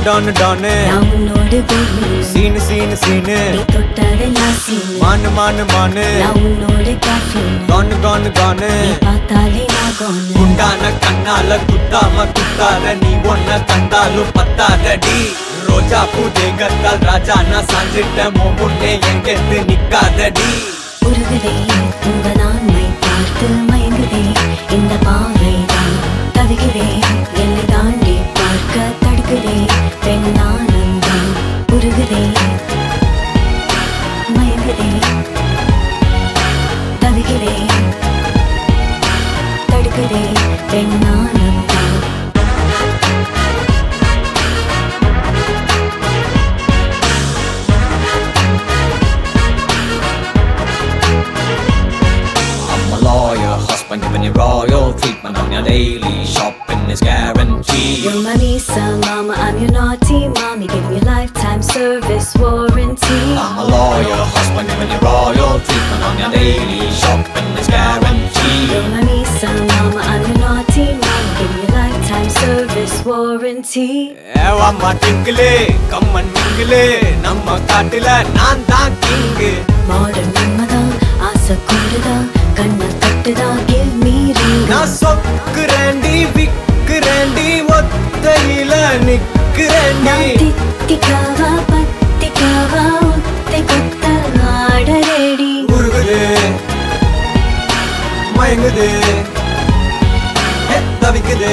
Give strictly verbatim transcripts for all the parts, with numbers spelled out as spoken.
Don டானு நான் உன்னோடு Komi Seenu scene scene நீ தொட்டதெல்லாம் சீனு மானு மானு மானு நான் உன்னோடு caffeine கானு கானு கானு நீ பார்த்தாலே நான் gone குண்டான கண்ணால குத்தாம குத்தாத நீ ஒன்ன கண்டாலும் பத்தாதடி ரோஜா பூ தேகத்தால் ராஜா நான் சாஞ்சிட்ட முன்னே எங்கெத்து நிக்காதடி உருகுதே உங்க நான்மை பார்த்து மயங்குதே இந்த பாவைதான் தவிக்கிறே என்னை தாண்டி பார்க்க தடுக்குதே பெண் நானந்தான் உருகுதே மயங்குதே தவிக்கிறே தடுக்குதே பெண் நானந்தான் Husband giving you royal treatment on your daily shopping is guaranteed. You're my Lisa, mama, I'm your naughty mommy, giving you lifetime service warranty. I'm a lawyer, husband giving you royal treatment on your daily shopping is guaranteed. You're my Lisa, mama, I'm your naughty mommy, giving you lifetime service warranty. ஏவாம்மா டிங்கிளே கம்மன் மிங்கிளே நம்ம காட்டுல நான் தான் king Modern நம்மதான் ஆசை கூடுதா கண்ணை தட்டுதா give me ring. நான் சொக்குறேண்டி விக்குறேண்டி ஒத்தையில நிக்குறேண்டி நான் தித்திக்காவா பத்திக்காவா ஒத்தை கொத்த ஆட ரெடி. உருகுது மயங்குது ஏ, தவிக்குது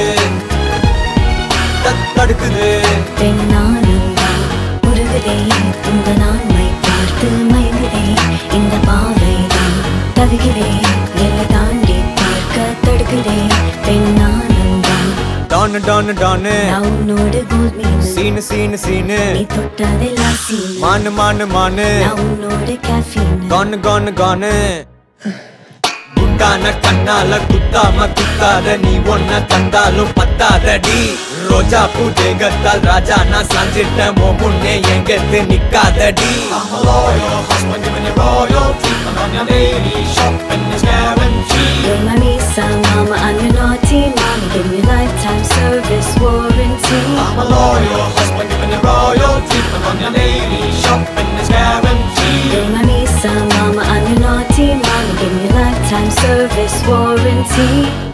தடுக்குது பெண் நானந்தான் உருகுதே உங்க நான்மை பார்த்து மயங்குதே இந்த பாவைதான் தவிக்கிறே என்னை தாண்டி பார்க்க தடுக்குதே பெண் நானந்தான் டானு டானு டானு நான் உன்னோடு கோல்ட் மீன் சீனு சீனு சீனு நீ தொட்டதெல்லாம் சீனு மானு மானு மானு நான் உன்னோடு caffeine கானு கானு கானு குண்டான கண்ணால குத்தாம குத்தாத நீ ஒன்ன கண்டாலும் பத்தாதடி ரோஜா பூ தேகத்தால் ராஜா நான் சாஞ்சிட்ட முன்னே எங்கெத்து நிக்காதடி I'm a loyal husband giving you royal treatment on your daily shopping is guaranteed. You're my Lisa, mama, I'm your naughty mommy, give me lifetime service warranty. I'm a loyal husband giving you royal treatment on your daily shopping is guaranteed. You're my Lisa, mama, I'm your naughty mommy, give me lifetime service warranty.